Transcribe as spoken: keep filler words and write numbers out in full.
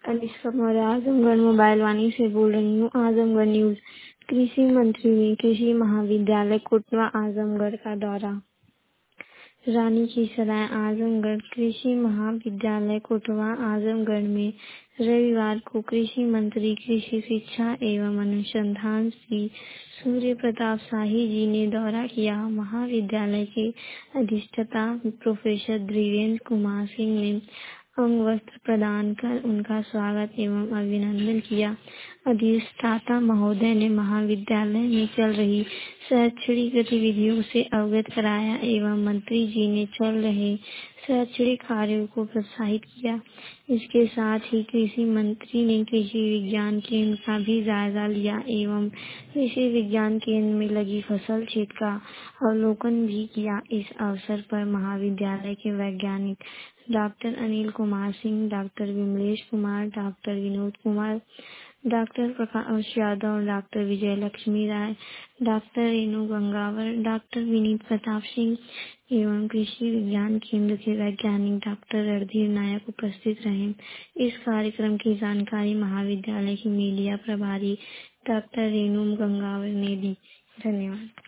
Anisha Maurya Azamgarh mobile Vaani से बोल रही हूँ। आजमगढ़ न्यूज। कृषि मंत्री ने कृषि महाविद्यालय कोटवा आजमगढ़ का दौरा। रानी की सराय आजमगढ़ कृषि महाविद्यालय कोटवा आजमगढ़ में रविवार को कृषि मंत्री कृषि शिक्षा एवं अनुसंधान श्री सूर्य प्रताप शाही जी ने दौरा किया। महाविद्यालय के अधिष्ठाता प्रोफेसर धीरेन्द्र कुमार सिंह ने अंग वस्त्र प्रदान कर उनका स्वागत एवं अभिनंदन किया। अधिष्ठाता महोदय ने महाविद्यालय में चल रही शैक्षणिक गतिविधियों से अवगत कराया एवं मंत्री जी ने चल रहे शैक्षणिक कार्यों को प्रोत्साहित किया। इसके साथ ही कृषि मंत्री ने कृषि विज्ञान केंद्र का भी जायजा लिया एवं कृषि विज्ञान केंद्र में लगी फसल क्षेत्र का अवलोकन भी किया। इस अवसर पर महाविद्यालय के वैज्ञानिक doctor Anil Kumar Singh, doctor Vimlesh Kumar, doctor Vinod Kumar, doctor Prakash Yadav, doctor Vijay Laxmi Rai, doctor Renu Gangwar, doctor Vineet Pratap Singh एवं कृषि विज्ञान केंद्र के वैज्ञानिक डॉक्टर रणधीर नायक उपस्थित रहे। इस कार्यक्रम की जानकारी महाविद्यालय की मीडिया प्रभारी डॉक्टर रेणु गंगावर ने दी। धन्यवाद।